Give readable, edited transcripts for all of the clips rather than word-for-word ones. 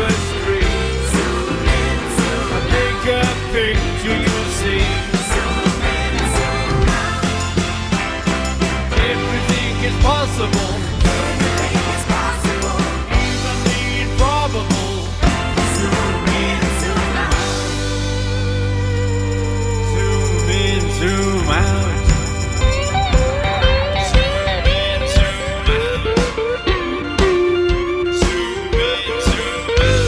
a street. I take a picture, you'll see. Everything is possible. Even the improbable. Zoom in, zoom out. Zoom in, zoom out. Zoom in, zoom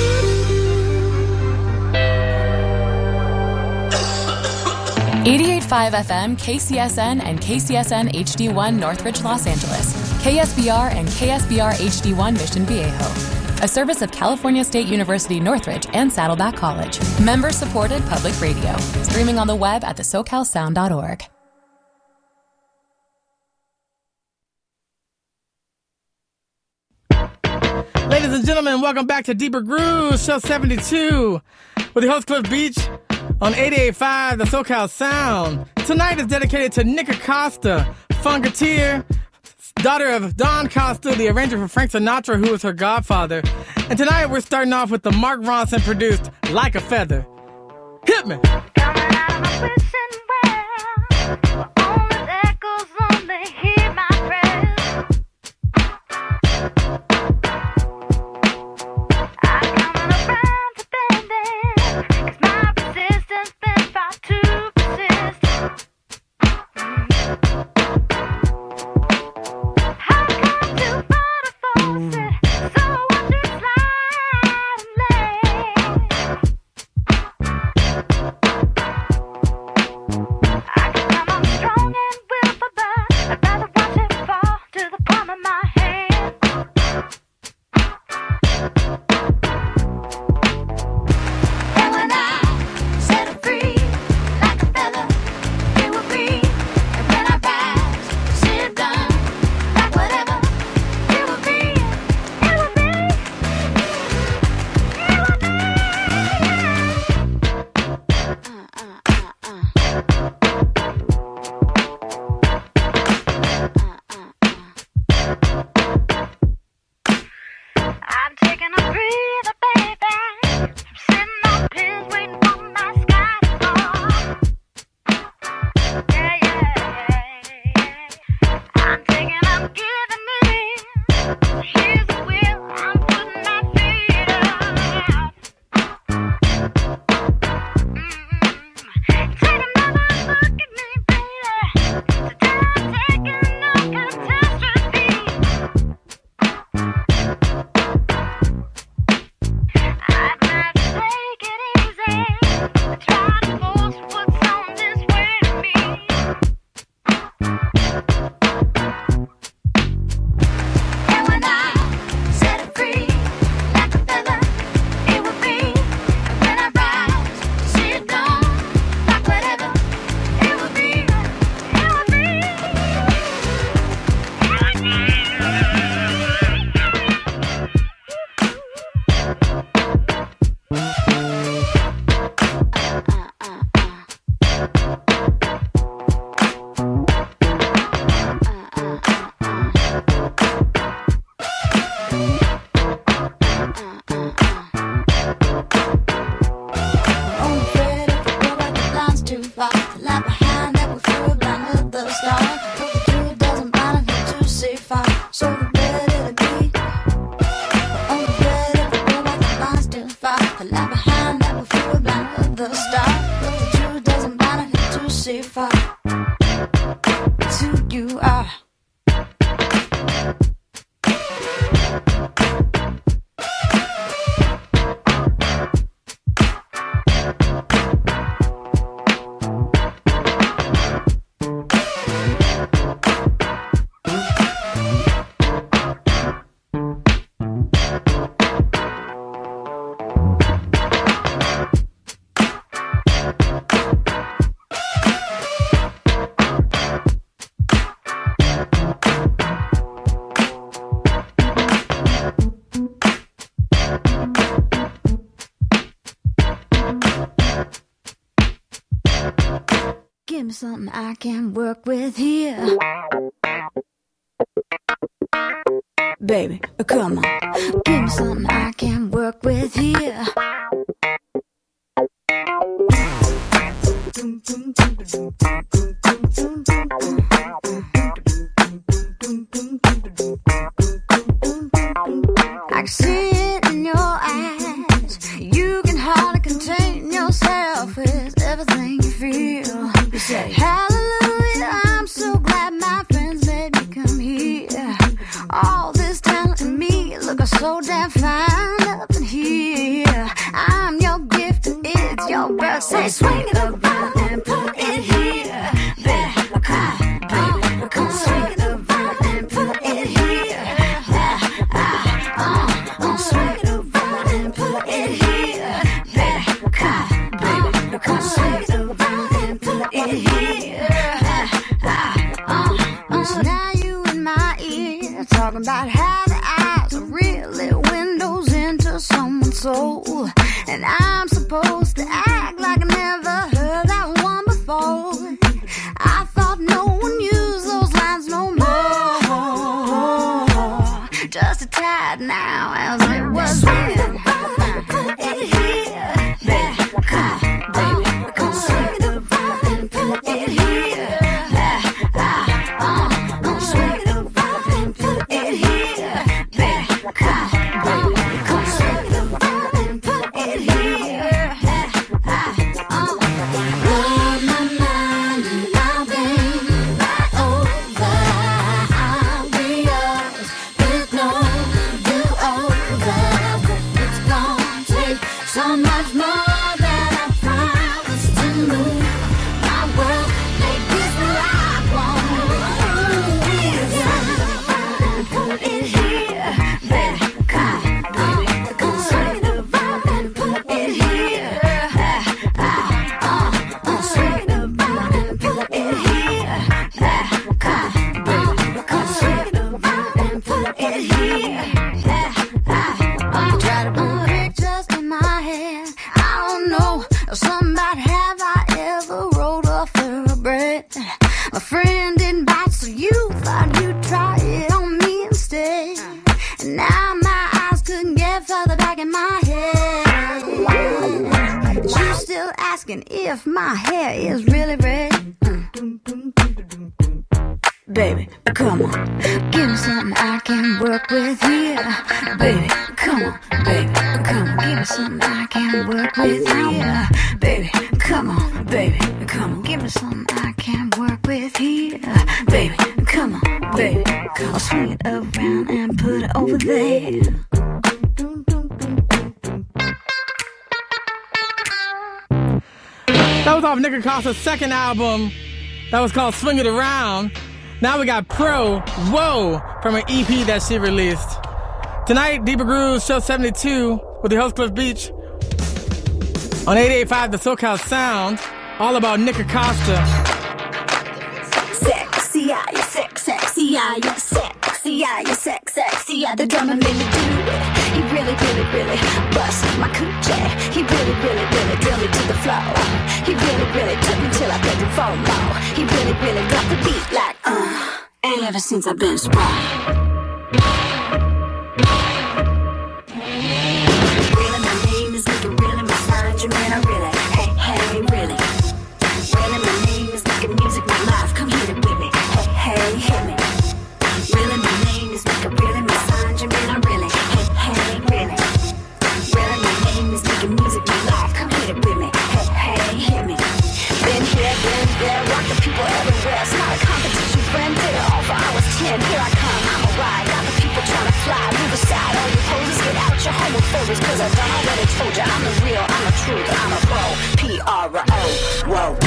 out. 88.5 FM, KCSN, and KCSN HD1 Northridge, Los Angeles. KSBR and KSBR HD1 Mission Viejo. A service of California State University Northridge and Saddleback College. Member-supported public radio. Streaming on the web at thesocalsound.org. Ladies and gentlemen, welcome back to Deeper Grooves, show 72, with your host Cliff Beach on 88.5 The SoCal Sound. Tonight is dedicated to Nick Acosta, funketeer, daughter of Don Costa, the arranger for Frank Sinatra, who was her godfather. And tonight we're starting off with the Mark Ronson produced Like a Feather. Hit me! Coming out of my wishing well, where only the echoes only hear my prayers. I'm coming around to bending, 'cause my resistance been far too persistent. I've come too far to force it, so watch it slide and lay. I can come on strong and willful, but I'd rather watch it fall to the palm of my hand. And when I set it free, like a feather, it will be. And when I rise, see it done, like whatever, it will be. It will be. It will be. I'm taking a breather, baby. I'm sitting on pins, waiting for my sky to fall. Yeah, yeah, yeah. I'm taking, I'm giving it. Here's the wheel, I'm putting my feet up. Take another look at me, baby. Today I'm taking no catastrophe. I'd rather take it easy than try to force what's on this way to me. And when I set it free, like a feather, it will be. And when I rise, see it gone, like whatever, it will be. It will be. Only afraid if we go back the lines too far. To lie behind that we feel blind with the stars. But the truth doesn't matter here to see far. So the better to be. Only afraid if we go back the lines too far. To lie behind that we feel blind with the stars. But the truth doesn't matter here to see far. It's who you are. Give me something I can work with here. baby, come on. Give me something I can work with here. I can see it in your eyes. You can hardly contain yourself with everything you feel. You say, hallelujah, I'm so glad my friends made me come here. All this talent in me, looking so damn fine up in here. I'm your gift and it's your birth. Say, swing it around and put it here. Baby, come, baby, come swing it around and put it here. Swing it around and put it here. Baby, come, baby, come swing it around and put it here. So now you in my ear, talking about how the eyes are really windows into someone's soul. And I'm supposed to act like I never heard that one before. I thought no one used those lines no more. Just a tad now as it was then. Put it here, baby, come, baby, come swing it around and put it here. Swing it around and put it here, baby, come, baby, come swing it around and put it here. Blow my mind and I'll be right over. I'll be yours with no do-over. It's gonna take so much more than I promised to move my world, make this what I want. Put it here, baby, come, baby, come swing it around and put it here. Swing it around and put it here. Come, baby, come swing it around and put it here. Try to put pictures in my head. I don't know, somebody have I ever rode a thoroughbred? My friend didn't bite, so you thought you'd try it on me instead. And now my eyes couldn't get further back in my head. You still asking if my hair is really red? Baby, come on, give me something I can work with here. Baby, come on, baby, come on, give me something I can work with here. Baby, come on, baby, come on, give me something I can work with here. Baby, come on, baby, come on, swing it around and put it over there. That was off Nick Acosta's second album. That was called Swing It Around. Now we got Pro Whoa from an EP that she released. Tonight, Deeper Grooves, show 72 with the host Cliff Beach on 88.5 The SoCal Sound. All about Nick Acosta. Sexy, are you sexy, are you sexy, are you sexy, are the drummer made me do it. He really bust my coochie. He really drilled me to the floor. He really took me till I begged him for more. He really got the beat like, and ever since I've been sprung. Really, my name is Nicky, really, my sign, Jermaine, really, hey, really. Really, my name is Nicky, music, my life, come hit it with me, hey, hit me. Really, my name is Nicky, really, my sign, Jermaine, really, hey, really. Really, my name is Nicky, music, my life, come hit it with me, hey, hit me. Been here, been there, rock the people everywhere, it's not a competition, friend, did it all for hours 10, here I come, I'm a ride, got the people trying to fly, move aside, all you poses, get out your homophobes, cause I done already told you, I'm the real, I'm the truth, I'm a pro, P-R-O, whoa.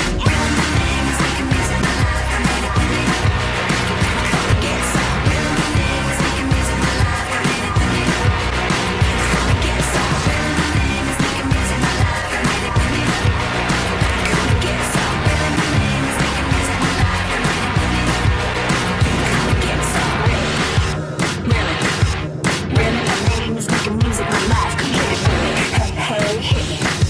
Really, my name is making music, my life, come hit it with me, hey, hit me.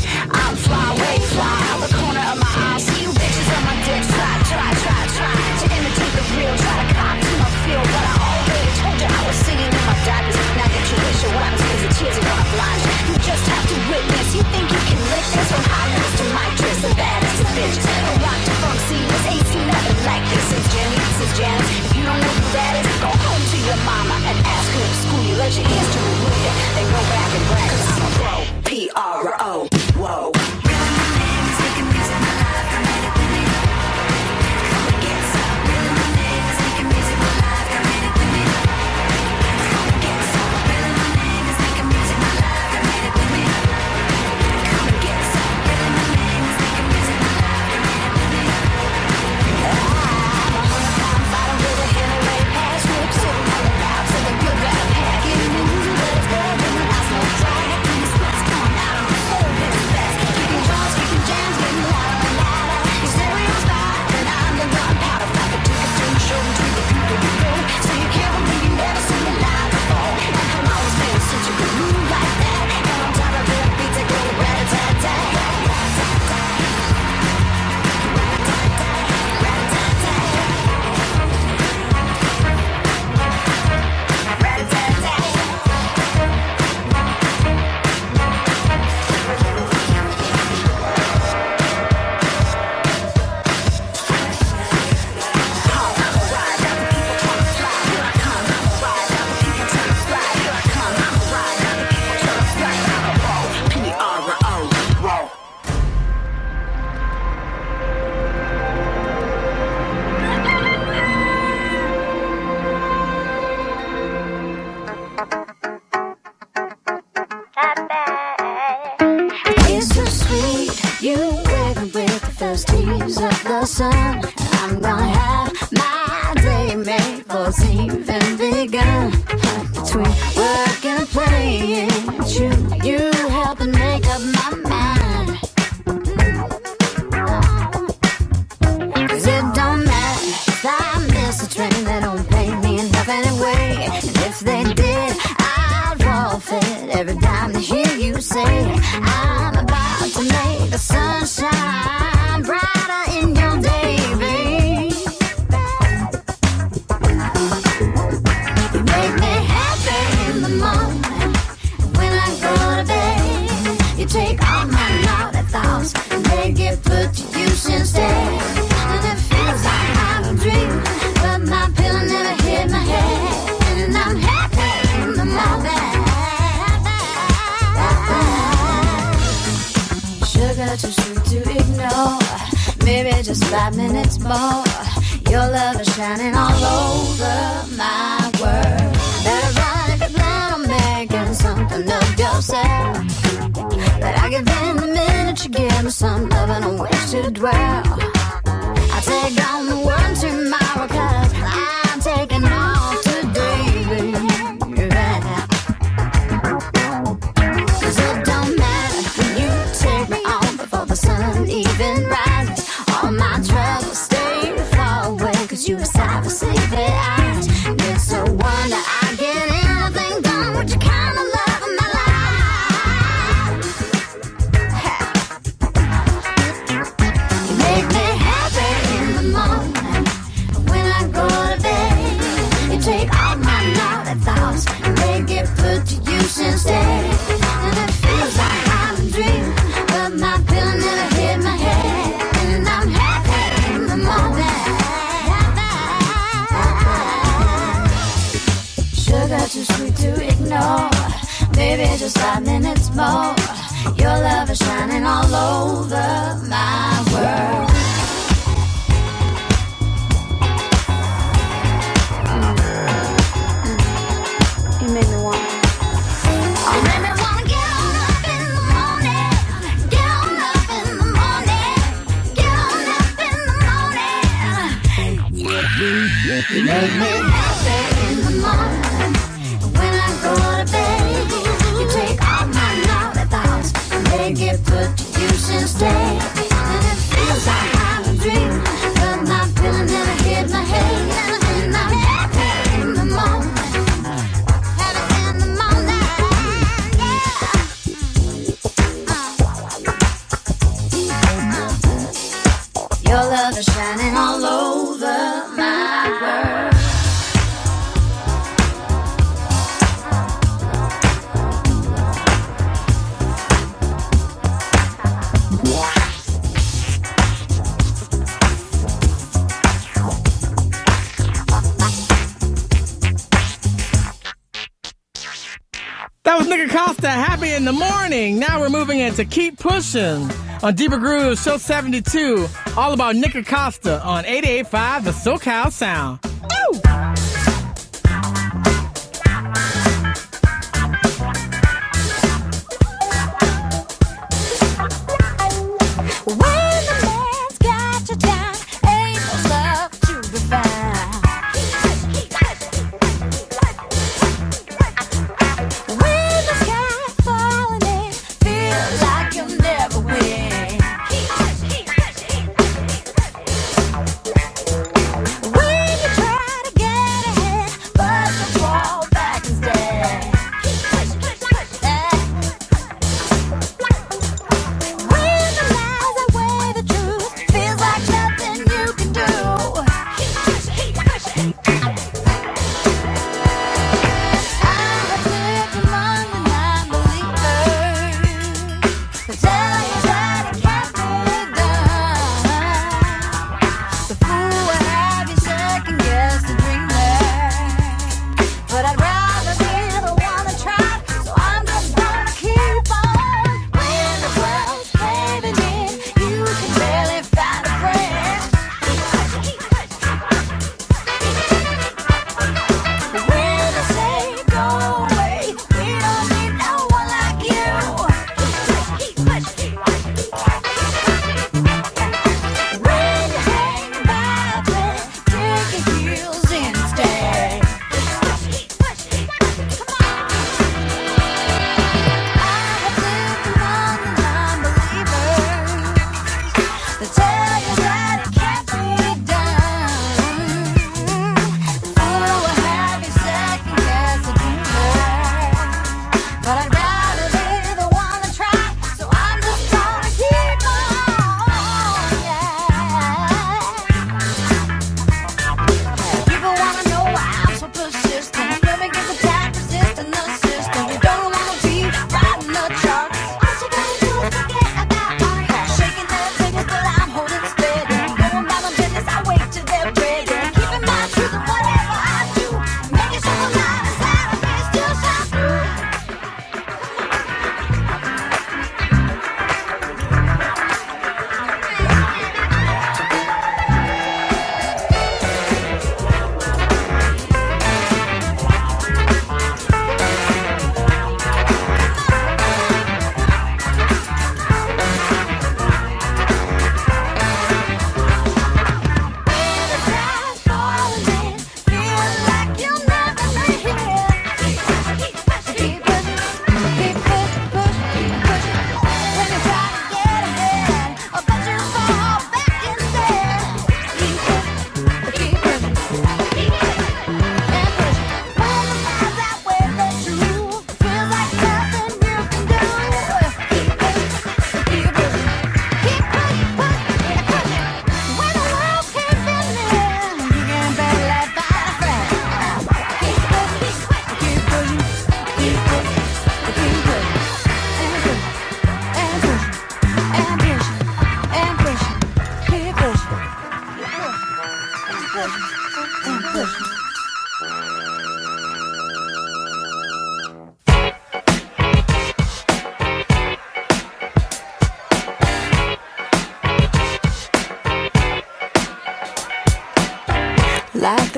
sun. I'm gonna have my day made for it's even begun. Between work and playing, you helping make up my mind. 'Cause it don't matter if I miss a train, they don't pay me enough anyway. And if they did, I'd forfeit every time they hear you say I'm about to make the sunshine brighter in your day, babe. You make me happy in the morning when I go to bed. You take all my naughty thoughts and they get put to use instead. And it feels like I'm a dream, but my pillow never hit my head. And I'm happy in the morning. Sugar too sweet to ignore. Maybe just 5 minutes more. Your love is shining all over my world. Better run if you plan on making something of yourself. But I give in the minute you give me some love and I wish to dwell. I take on the world tomorrow 'cause I'm taking off today, baby. Yeah. 'Cause it don't matter when you take me on before the sun even rises. All my troubles stay far away 'cause you have a sleepy eyes. And it's a wonder I get anything done with your kind of love in my life. You make me happy in the morning when I go to bed. You take all my naughty thoughts and they get put to use instead. And it feels like I'm a dream, but my pillow never hit my head. And I'm happy in the morning. Sugar too sweet to ignore. Maybe just 5 minutes more. Your love is shining all over my world. You made me want. You made me wanna get on up in the morning. Get on up in the morning. Get on up in the morning. You make me happy in the morning when I go to bed. You take all my naughty thoughts and they get put to use instead. And it feels like I'm a dream, but my pillow never hit my head. And I'm happy in the morning. Happy in the morning, yeah. Your love is shining all over my world. That was Nick Acosta, Happy in the Morning. Now we're moving into Keep Pushing on Deeper Grooves, Show 72. All about Nick Acosta on 88.5, the SoCal Sound. Woo! When the man's got you down, ain't no love to be found. When the sky's falling in, feel like you'll never win. When you try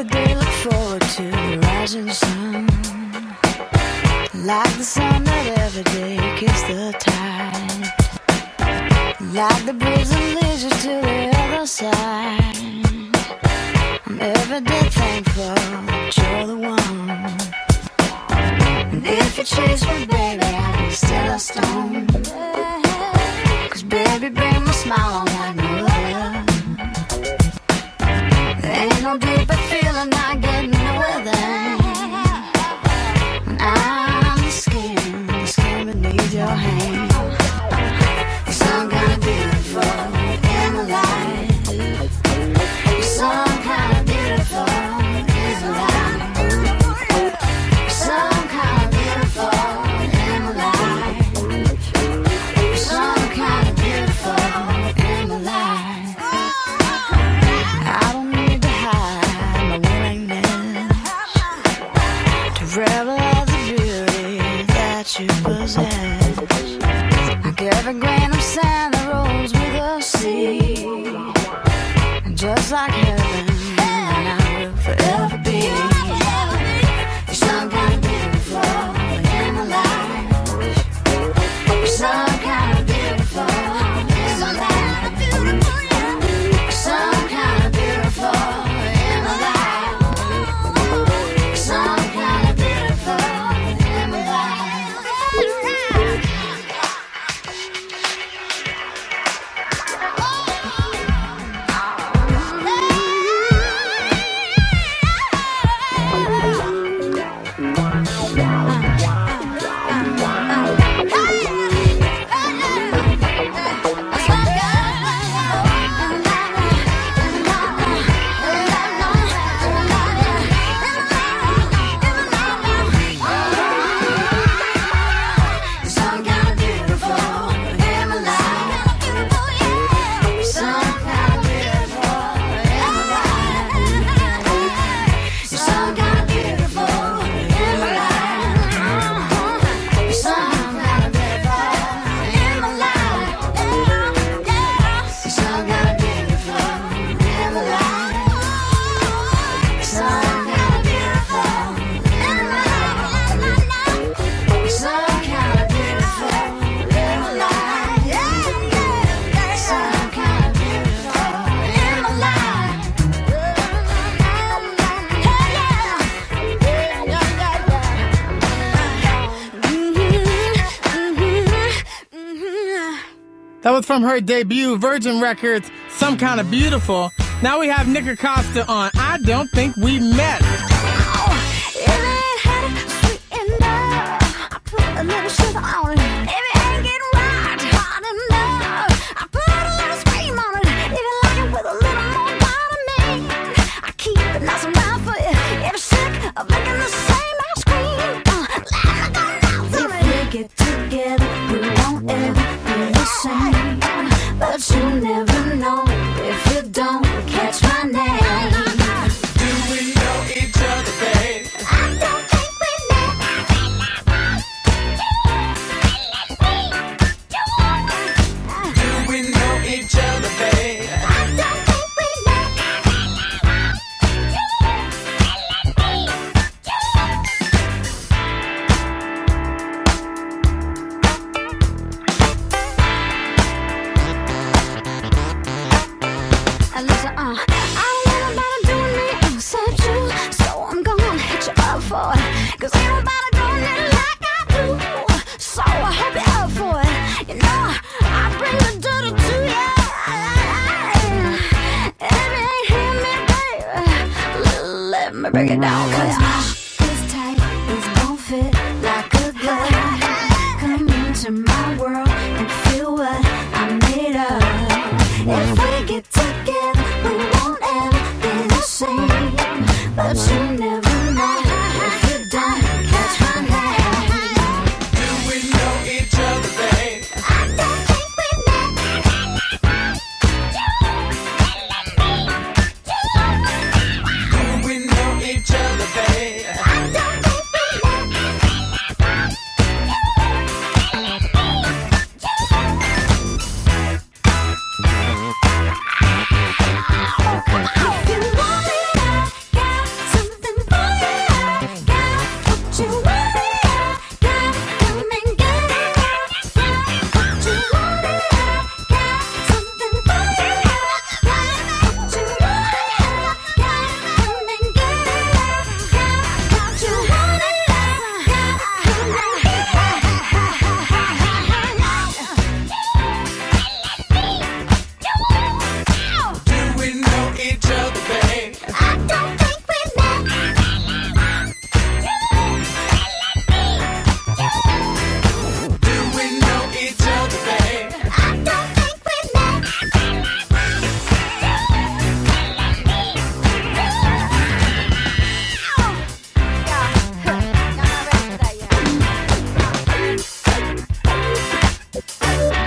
the day, look forward to the rising sun. Like the sun that every day kissed the tide. Like the breeze that leads you to the other side. I'm every day thankful that you're the one. And if you chase me, baby, I'll be still a stone. Cause baby, bring my smile on like no other. There ain't no deeper feeling I get nowhere there. When I'm the skin beneath your hand. You're some kind of beautiful in the light. You're some kind of beautiful in the light. You're some kind of beautiful in the light. You're some kind of beautiful in the light. I don't need to hide my willingness to revel at the beauty that you possess. Like every grain of sand that rolls with the sea. And just like heaven, I will forever be. You're some kind of beautiful in the light. You're some kind of beautiful in the light. You're some kind of beautiful in the light. You're some kind of beautiful in the light. Some kind of beautiful in my life. Some kind of beautiful in my life. Some kind of beautiful in my life. Some kind of beautiful in my life. Some kind of beautiful in my life. Some kind of beautiful in my life. Some kind of beautiful in my life. Some kind of beautiful in my life. That was from her debut, Virgin Records, Some Kind of Beautiful. Now we have Nick Acosta on I Don't Think We Met. If it ain't hot, sweet enough, I put a little sugar on it. If it ain't getting right, hot enough, I put a little scream on it. If you like it with a little more bite of me, I keep it nice and round for you. If you're sick of making the same ice cream, let me go now for it. If we get together, we won't ever be the same. But you never know if you don't catch my name. Do we know each other, babe? I don't think we met. Do we know each other, babe? I don't think we met. Listen, I don't want nobody doing me except you, so I'm gonna hit you up for it. 'Cause ain't nobody doing it like I do, so I hope you're up for it. You know, I bring the dirty to you. If you ain't hear me, baby, let me break it down. 'Cause my is tight, it's gon' fit like a glove. Come into my world and feel what I made of. If we get together, we won't ever be the same. But you never know if you don't catch my name. Do we know each other, babe? I don't think we met. Do we know each other, babe? I don't think we met. If you want me, I got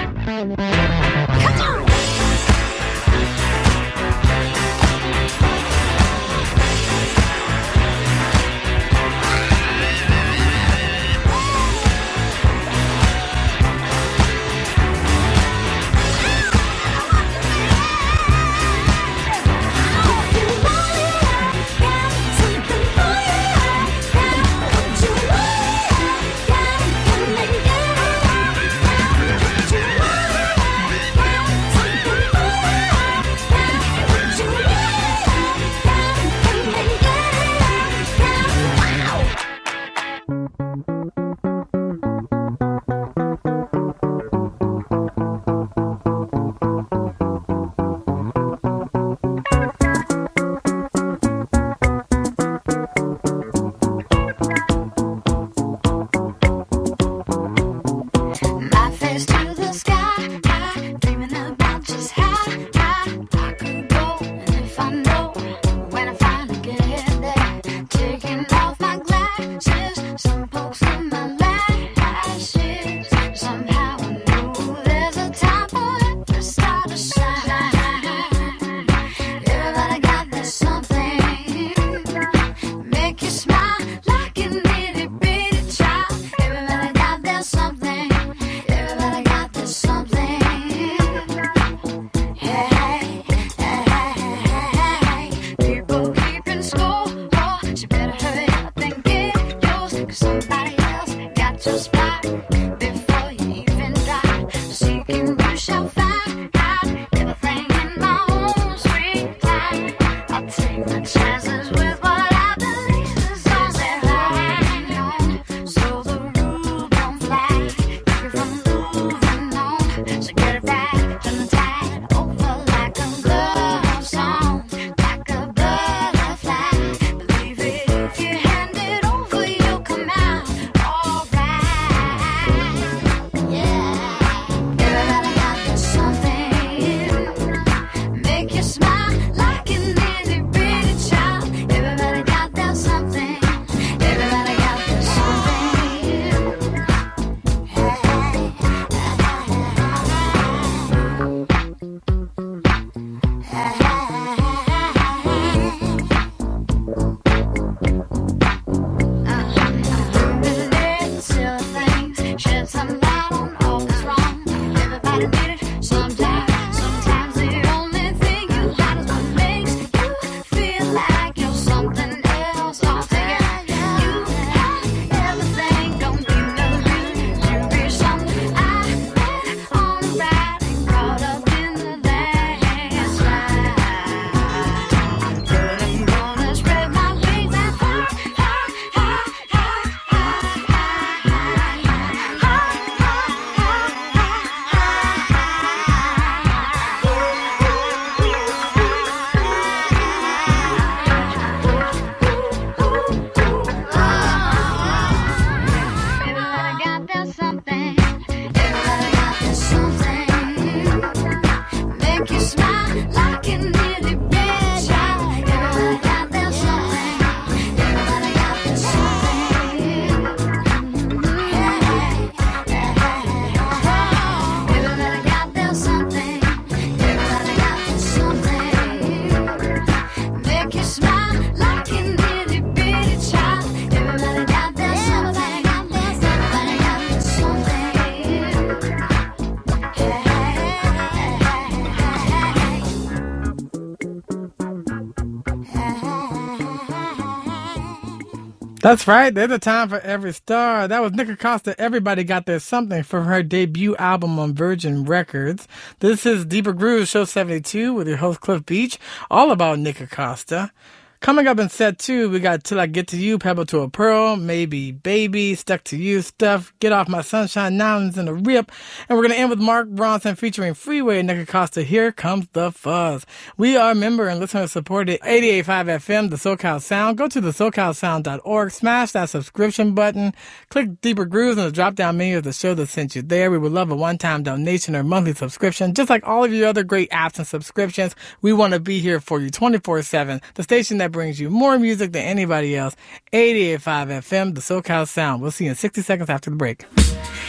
That's right. There's a time for every star. That was Nick Acosta. Everybody got their something from her debut album on Virgin Records. This is Deeper Grooves, Show 72 with your host Cliff Beach. All about Nick Acosta. Coming up in set 2, we got Till I Get to You, Pebble to a Pearl, Maybe Baby, Stuck to You Stuff, Get Off My Sunshine, Mountains in a Rip. And we're going to end with Mark Bronson featuring Freeway and Nick Acosta, Here Comes the Fuzz. We are member and listener supported 88.5 FM, the SoCal Sound. Go to the SoCalSound.org, smash that subscription button, click Deeper Grooves in the drop-down menu of the show that sent you there. We would love a one-time donation or monthly subscription. Just like all of your other great apps and subscriptions, we want to be here for you 24/7. The station that brings you more music than anybody else. 88.5 FM, the SoCal Sound. We'll see you in 60 seconds after the break.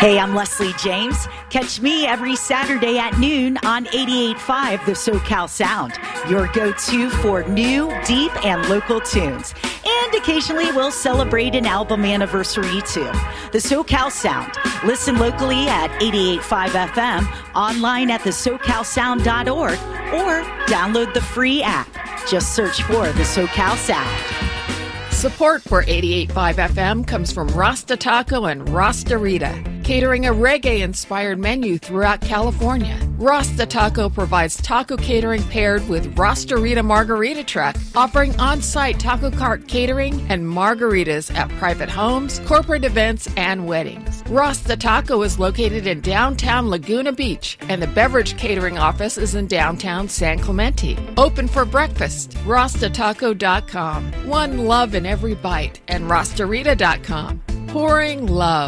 Hey, I'm Leslie James. Catch me every Saturday at noon on 88.5 The SoCal Sound, your go-to for new, deep, and local tunes. And occasionally we'll celebrate an album anniversary too. The SoCal Sound. Listen locally at 88.5 FM, online at thesocalsound.org, or download the free app. Just search for the SoCal Sound. Support for 88.5 FM comes from Rasta Taco and Rasta Rita, catering a reggae-inspired menu throughout California. Rasta Taco provides taco catering paired with Rasta Rita Margarita Truck, offering on-site taco cart catering and margaritas at private homes, corporate events, and weddings. Rasta Taco is located in downtown Laguna Beach, and the beverage catering office is in downtown San Clemente. Open for breakfast. RastaTaco.com. One love in every bite. And RastaRita.com. Pouring love.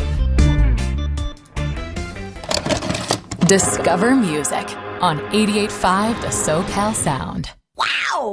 Discover music on 88.5 The SoCal Sound. Wow!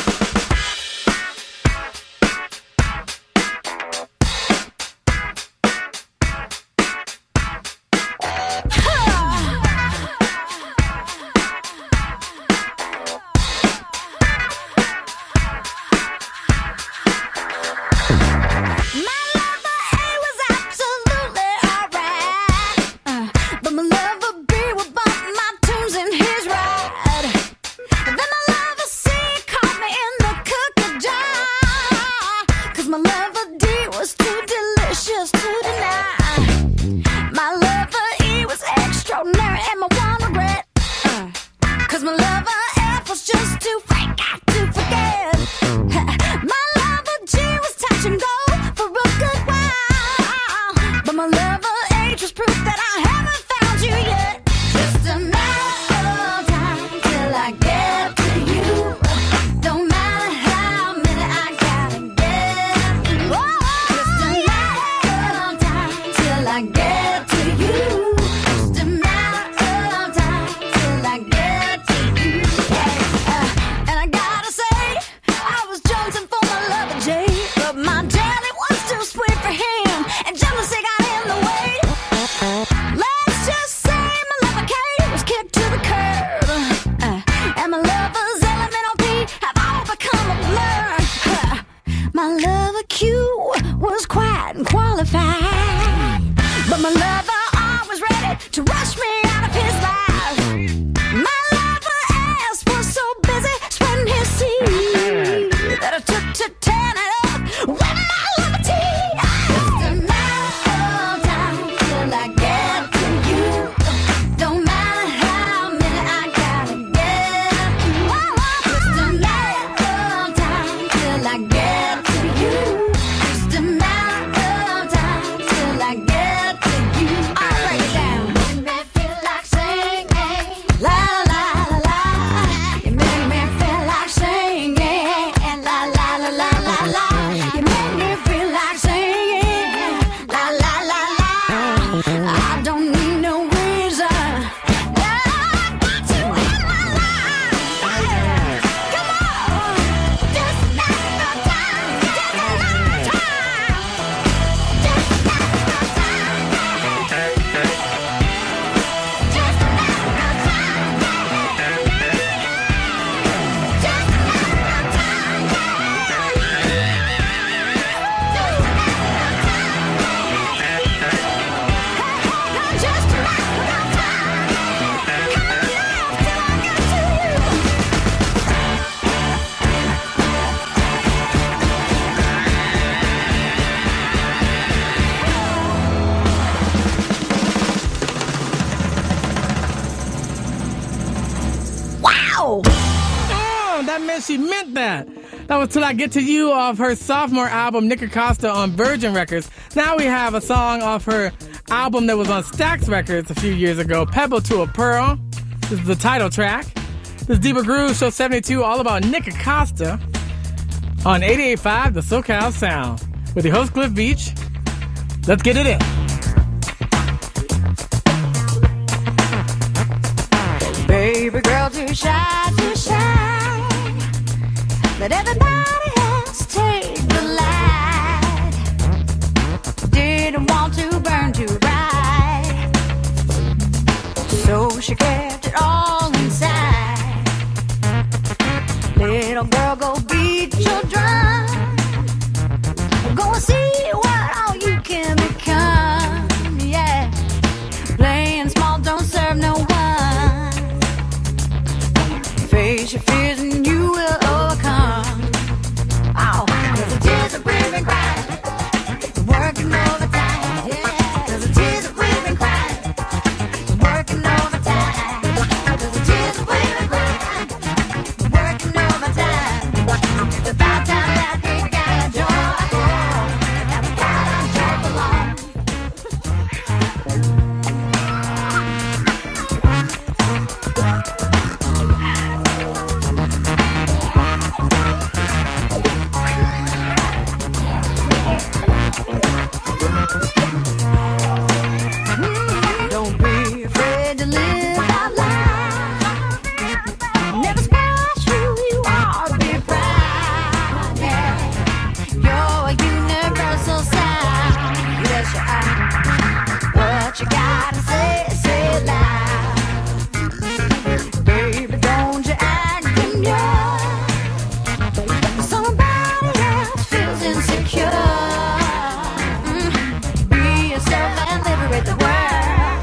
She meant that. That was Till I Get to You off her sophomore album, Nick Acosta, on Virgin Records. Now we have a song off her album that was on Stax Records a few years ago, Pebble to a Pearl. This is the title track. This is Deeper Groove, Show 72, all about Nick Acosta on 88.5 The SoCal Sound. With your host, Cliff Beach. Let's get it in. Baby girl, too shy to shine. Let everybody else take the light. Didn't want to burn too bright. she kept it all inside. Little girl, go beat your drum. Go and see what all you can become. Yeah, playing small don't serve no one. Face your fears and you will overcome. Oh, 'cause the tears that we've been crying, working overtime. Yeah, 'cause the tears that we've been crying, working overtime. 'Cause the tears that we've been crying, working overtime. It's about time that we got our joy, that we got our joy belong. Don't be afraid to live out loud. Never squash who you are, be proud. Yeah, you're a universal sound. Yes, you are. What you gotta say, say it loud. Baby, don't you act demure. Somebody else feels insecure. Be yourself and liberate the world.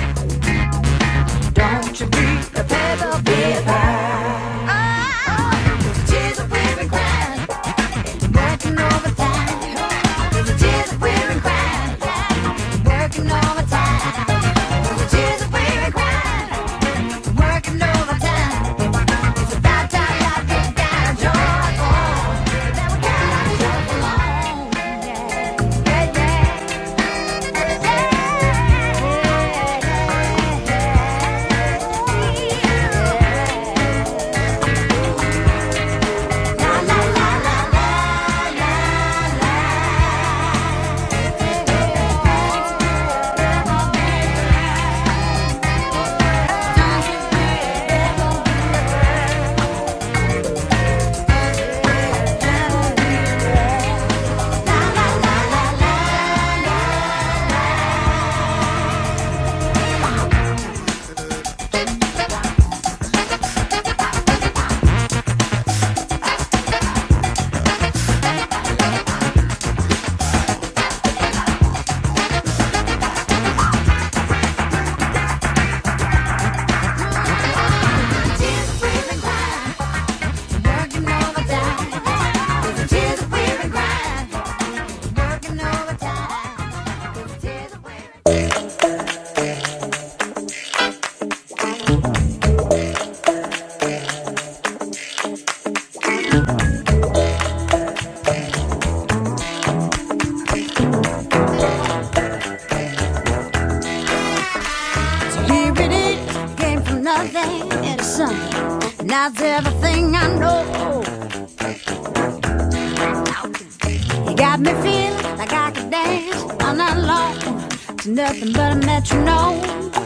Don't you be a paper, be a bird. Oh, the tears that we've been crying, working overtime. The tears that we've been crying, working overtime. The tears that we've been crying, working overtime. It's about time that we got our joy on, that we got our joy alone. Yeah, yeah, La la la la la la la. So here it is, came from nothing into something. Now it's everything I know. You got me feeling like I could dance all night long to nothing but a metronome.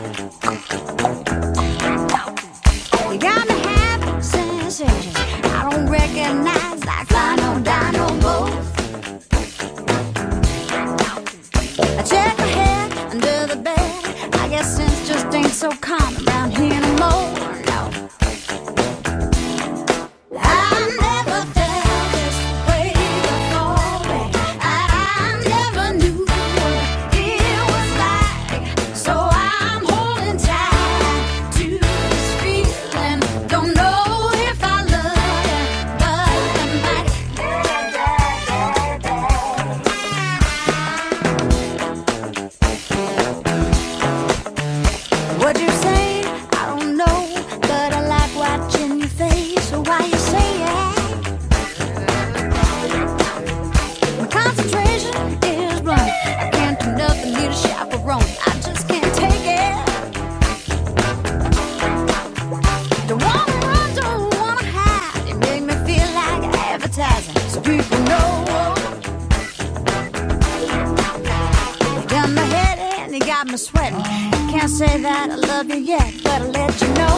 You got me having sensations I don't recognize, like fly no die no both. I check my head under the bed. I guess sense just ain't so common around here no more. No, I never felt this way before, babe. I never knew what it was like. So I'm holding tight to this feeling. Don't know if I love you, but I might. What'd you say? I don't know, but I like watching your face. So why you say it? My concentration is running. I can't do nothing, need a chaperone. I just can't take it. Don't wanna run, don't wanna hide. You make me feel like advertising, so people know. You got my head and you got me sweating. Can't say that I love you yet, but I'll let you know.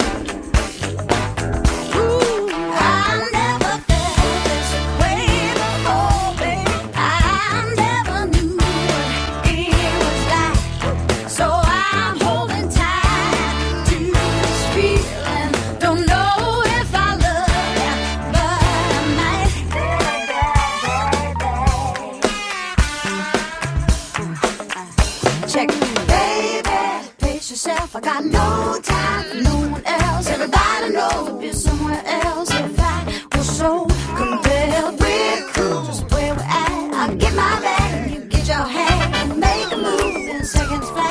Ooh, I never felt this way before, babe. I never knew what it was like. So I'm holding tight got no time for no one else. Everybody knows I'd be somewhere else if I was so compelled. We're cool, just where we're at. I'll get my bag and you get your hat and make a move in seconds flat.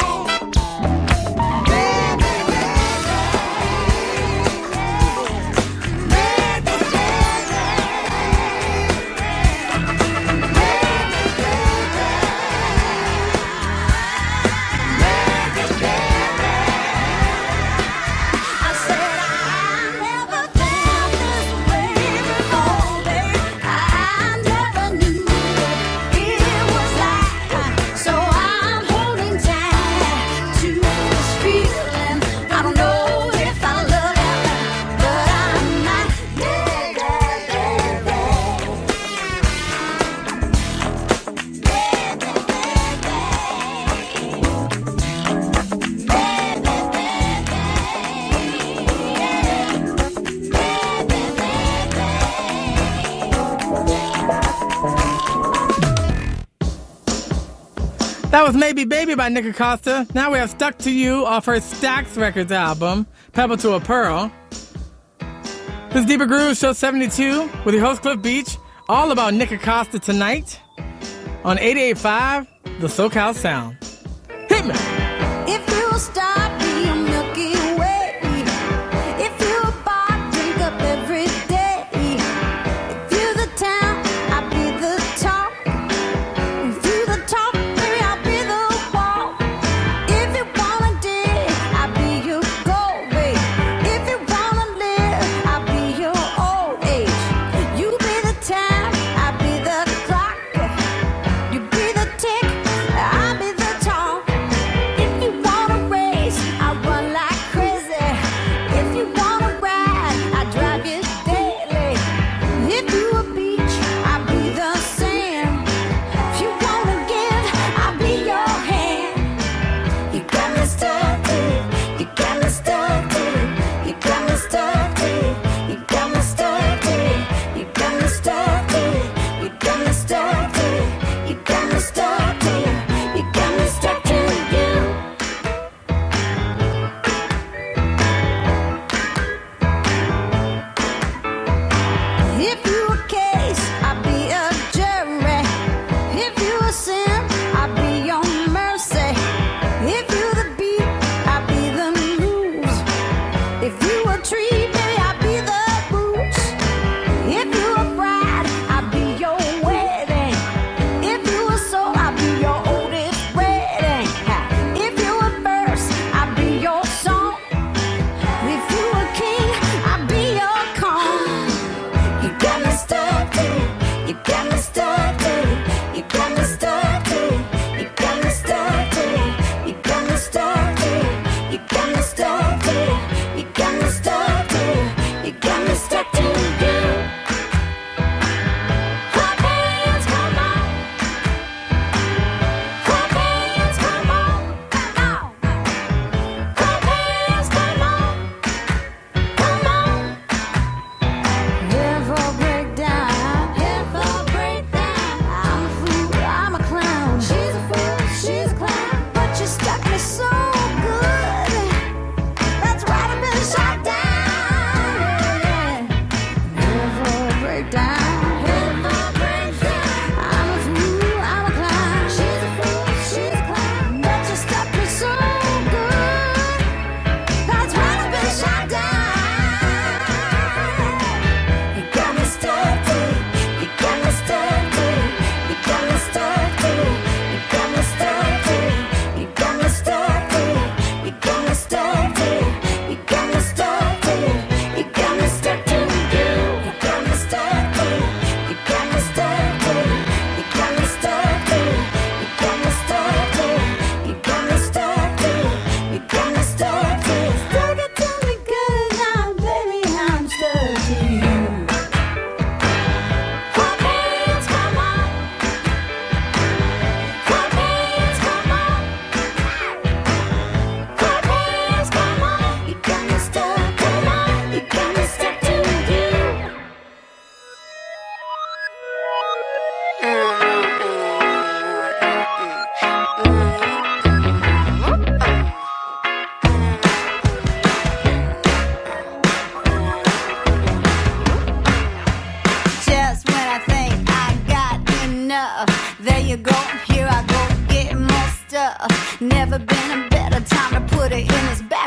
That was Maybe Baby by Nick Acosta. Now we have Stuck to You off her Stax Records album, Pebble to a Pearl. This is Deeper Grooves, Show 72, with your host Cliff Beach. All about Nick Acosta tonight on 88.5, the SoCal Sound. Hit me! If you stop being Milky Way, if you a bar, drink up every day. If you're the town, I'll be the talk. If you're the talk, baby, I'll be the walk. If you wanna dig, I'll be your gold, babe. If you wanna live, I'll be your old age. You be the time, I'll be the clock. You be the tick, I'll be the talk. If you wanna race,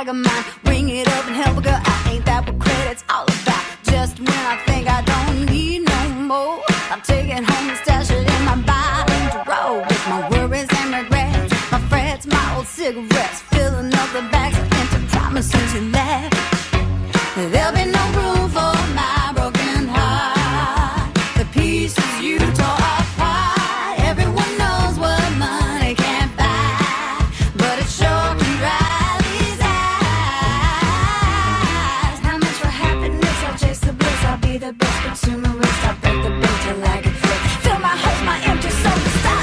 of mine. Bring it up and help a girl. I ain't that what credit's all about. Just when I think I don't need no more, I'm taking home and stash it in my bottom drawer with my worries and regrets, my frets, my old cigarettes, filling up the bags of empty promises you left. There'll be no room for my broken heart. The pieces you tore apart. Everyone knows what money can't buy, but it sure can dry these eyes. How much for happiness? I'll chase the bliss. I'll be the best consumerist. I'll break the bank till I get fit. Fill my house, my empty soul to stop.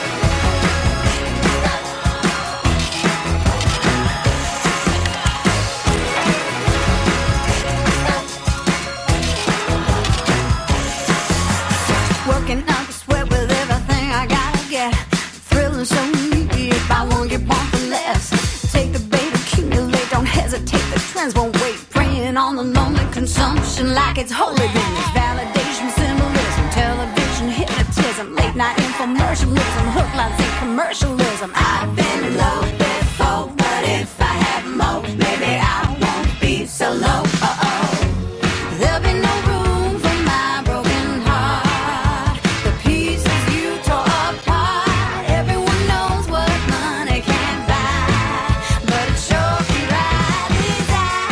Working out the sweat with everything I gotta get. Thrilling so needy, if I won't get one for less. Take the bait, accumulate, don't hesitate. The trends won't wait. Preying on the lonely consumption like it's holy. Then it's validation, symbolism, television, hypnotism, late night infomercialism, hook lines and commercialism. I've been low before, but if I have more, maybe I won't be so low. There'll be no room for my broken heart. The pieces you tore apart. Everyone knows what money can't buy, but it sure can dry these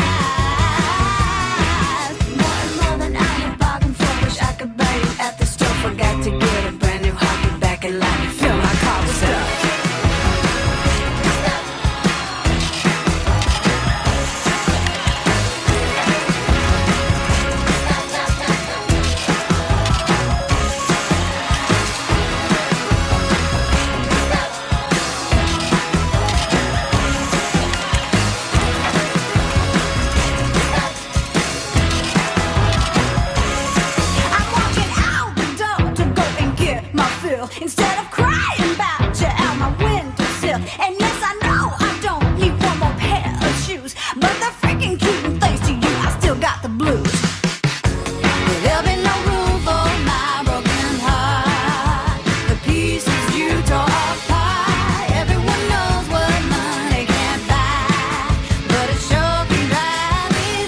eyes. More than I have bargained for. Wish I could buy you at the store. Forgot to get a brand new hockey back in line. Fill my car with stuff. I'm walking out the door to go and get my fill, instead of crying about you out my windowsill. And yes, I know I don't need one more pair of shoes, but they're freaking cute, and thanks to you, I still got the blues. There'll be no room for my broken heart. The pieces you tore apart. Everyone knows what money can't buy, but it sure can dry these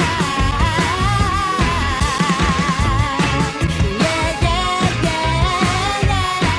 eyes. Yeah, yeah, yeah,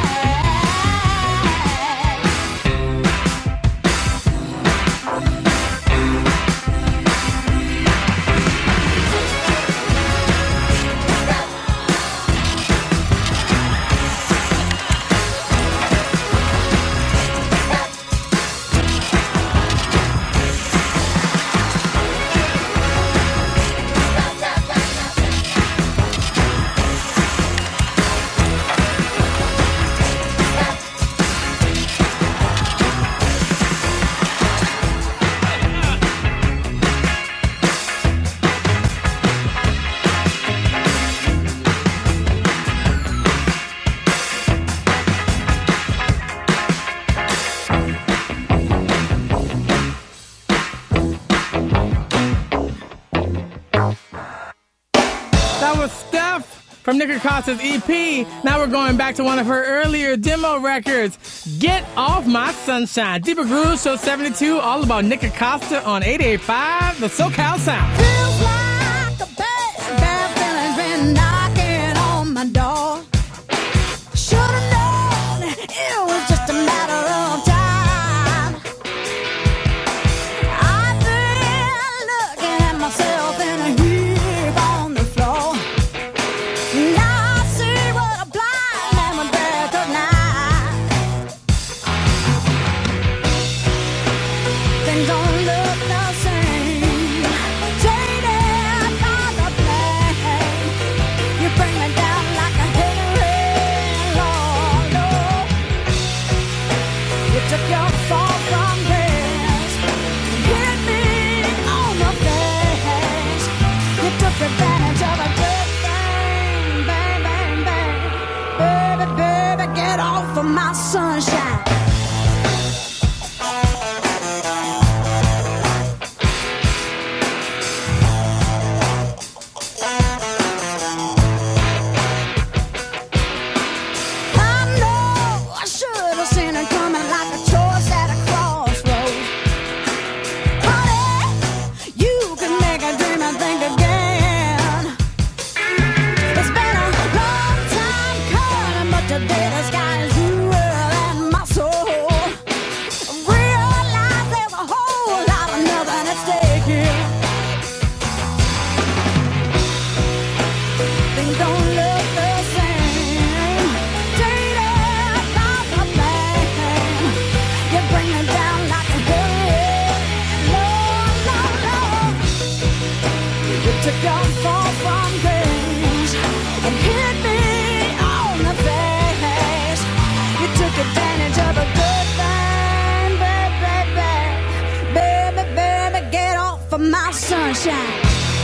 That was Steph from Nick Acosta's EP. Now we're going back to one of her earlier demo records, Get Off My Sunshine. Deeper Groove, Show 72, all about Nick Acosta on 88.5, the SoCal Sound. Feels like a bad feeling's been knocking on my door. Should've known it was just a matter of time. I've been looking at myself in a heap on the floor. Now I see what a blind man would recognize. Things don't look the same. Take to don't fall from grace and hit me on the face. You took advantage of a good thing, baby, get off of my sunshine.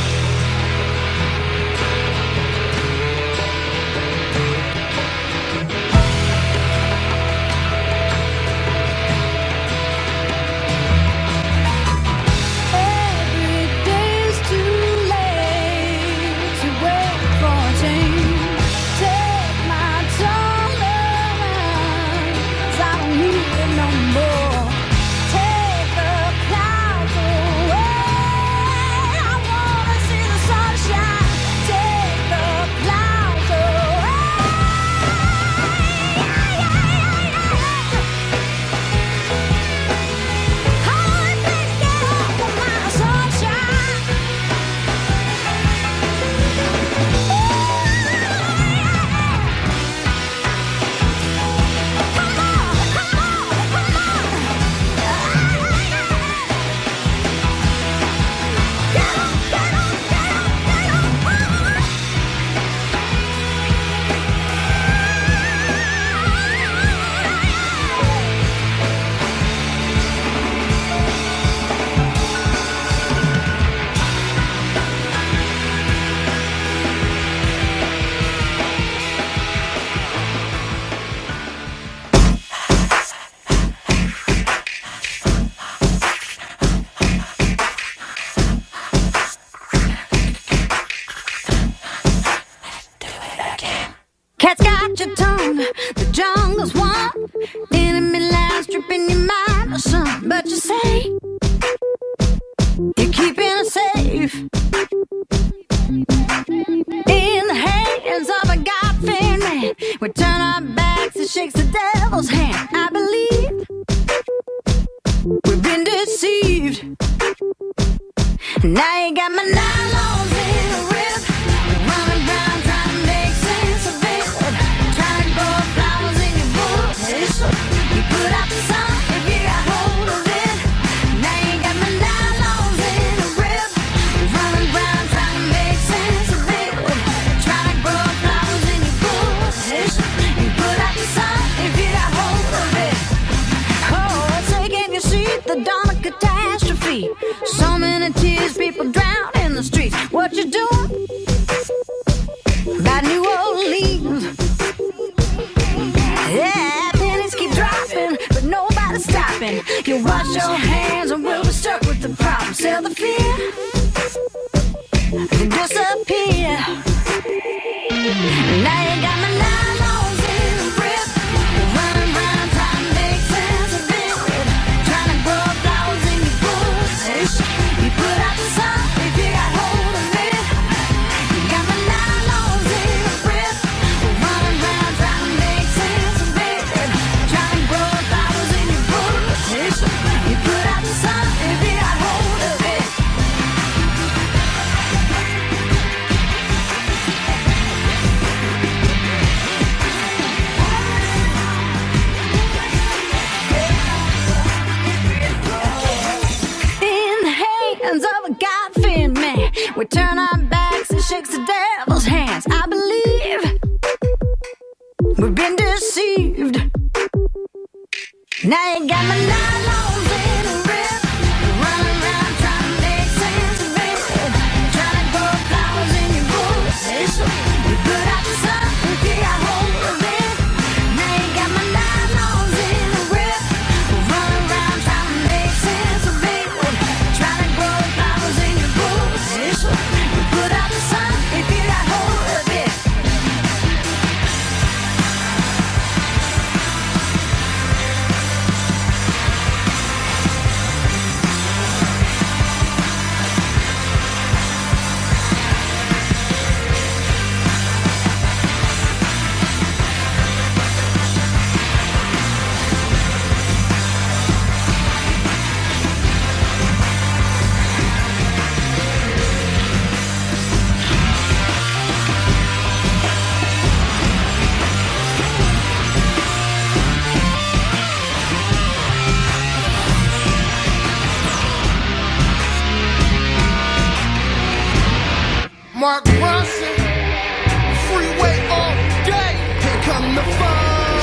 Cat's got your tongue, the jungle's one. Enemy lines stripping your mind or something. But you say you're keeping it safe in the hands of a God-fearing man. We turn our backs, it shakes the devil's hand. I believe we've been deceived. Now you got my nylons in a rip, running around trying to make sense of it. Trying to grow flowers in your bush. You put out the sun if you got hold of it. Now you got my nylons in a rip, running around trying to make sense of it. Trying to grow flowers in your bush. You put out the sun if you got hold of it. Oh, taking your seat, the dawn of catastrophe. So many tears, people drown in the streets. What you doing? By New Orleans. Yeah, pennies keep dropping, but nobody's stopping. You wash your hands and we'll be stuck with the problem. Sell the fear, then disappear. Now you got my nylons in a rip, running around trying to make sense of it. Trying to grow flowers in your bush. You put out the sun if you got hold of it. You got my nylons in a rip, running around trying to make sense of it. Trying to grow flowers in your bush. You put out the sun if you got hold of it. In the hands of a God-fearing man, we turn our backs and shakes the devil's hands. I believe we've been deceived. Now you got my nylons in a rip, running around trying to make sense of it. Trying to grow flowers in your bush. You put out the sun if you got hold of it. Now you got my nylons in a rip, running around trying to make sense of it. Trying to grow flowers in your bush. You put out the sun if you got hold of it. Mark Ronson, freeway all day. Here come the fun.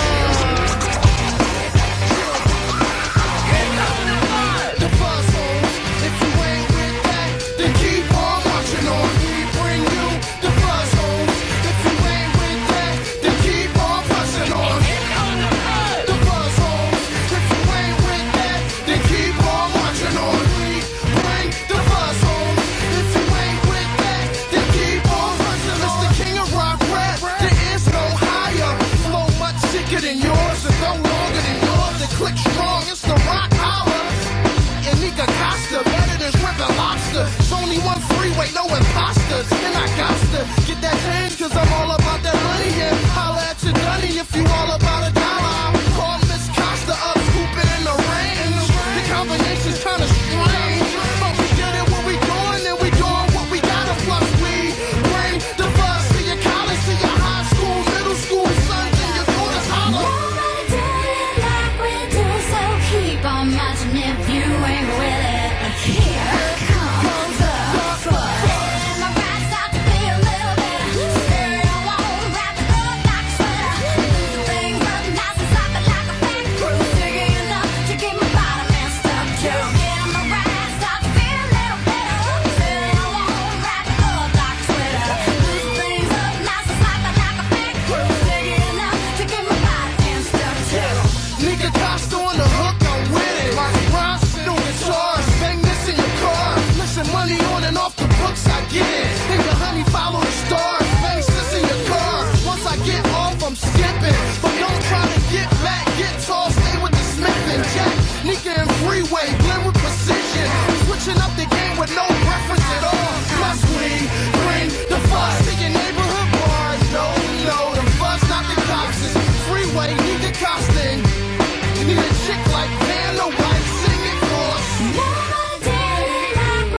The bus homes. If you ain't with that, then keep on marching on. We bring you the bus homes. If you ain't with that, then keep on pressing on. The bus homes. If you ain't with that, then keep on marching on. We bring the bus homes. If you ain't with that, then keep on pressing on. It's the king of rock rap. There is no higher. Flow much sicker than yours and no longer than yours. And click strong. It's the rock hour. And Nika Costa, better than shrimp and lobster. It's only one freeway, no imposters. And I got to get that change, cause I'm all about that money. And holla at your dunny if you all about a dollar. Call Miss Costa up, scooping in the rain. The combination's kinda strange, but we get it what we doing, and we doing what we gotta. Plus we bring the bus to your college, to your high school, middle school sons, and your daughters holler. Nobody do it like we do, so keep on marching if you ain't with it. Here comes the fun. And my ride start to feel a little bit. Stereo on, wrap it up like a sweater. Lose things up nice and soft like a fat cruise. Digging enough to get my bottom messed up too. And my ride start to feel a little better. Stereo on, wrap it up like a sweater. Lose things up nice and soft like a fat cruise. Digging enough to get my bottom messed up too. Nika Costa on the hook, I'm with it. Mark Ronson on guitars, bang this in your car. Listen, money on and off the books, I get it.